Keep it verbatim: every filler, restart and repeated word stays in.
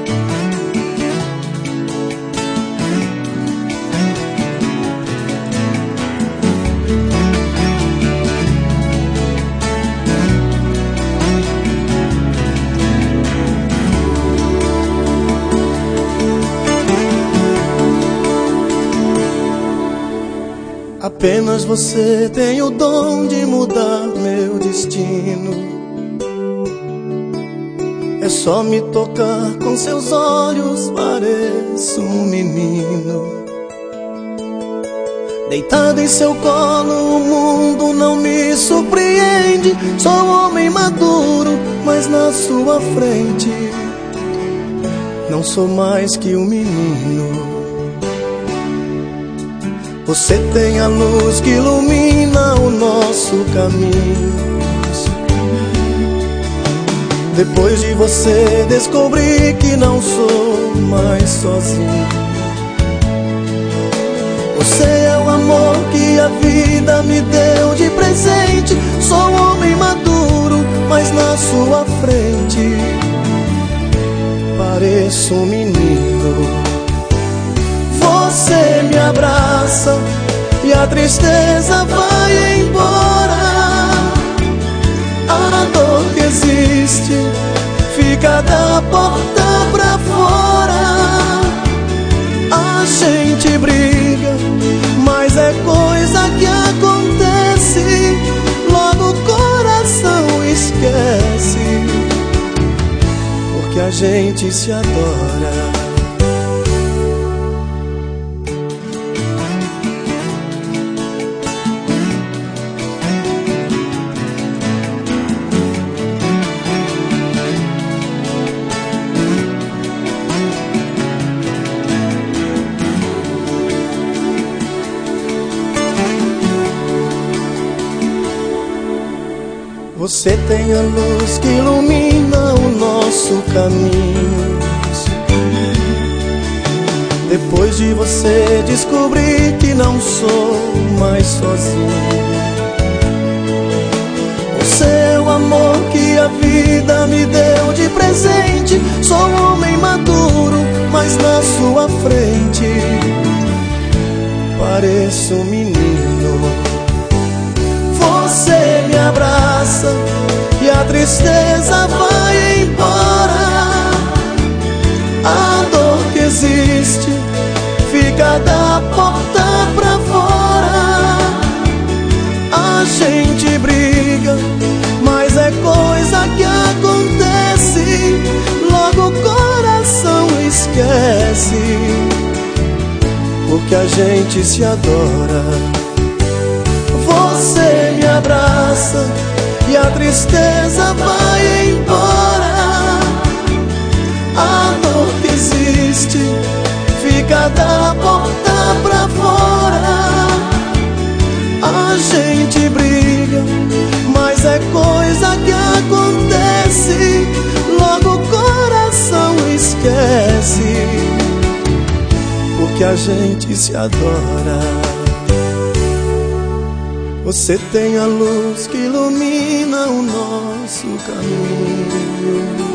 Apenas você tem o dom de mudar meu destino. É só me tocar com seus olhos, pareço um menino. Deitado em seu colo, o mundo não me surpreende. Sou um homem maduro, mas na sua frente não sou mais que um menino. Você tem a luz que ilumina o nosso caminho. Depois de você descobri que não sou mais sozinho. Você é o amor que a vida me deu de presente. Sou um homem maduro, mas na sua frente pareço um menino. Você me abraça e a tristeza vai embora. A dor que existe fica da porta pra fora. A gente briga, mas é coisa que acontece. Logo o coração esquece, porque a gente se adora. Você tem a luz que ilumina o nosso caminho. Depois de você descobri que não sou mais sozinho. Você é o amor que a vida me deu de presente. Sou um homem maduro, mas na sua frente pareço um menino. Você me abraça e a tristeza vai embora. A dor que existe fica da porta pra fora. A gente briga, mas é coisa que acontece. Logo o coração esquece, porque a gente se adora. Você me abraça e a tristeza vai embora. A dor que existe fica da porta pra fora. A gente briga, mas é coisa que acontece. Logo o coração esquece, porque a gente se adora. Você tem a luz que ilumina o nosso caminho.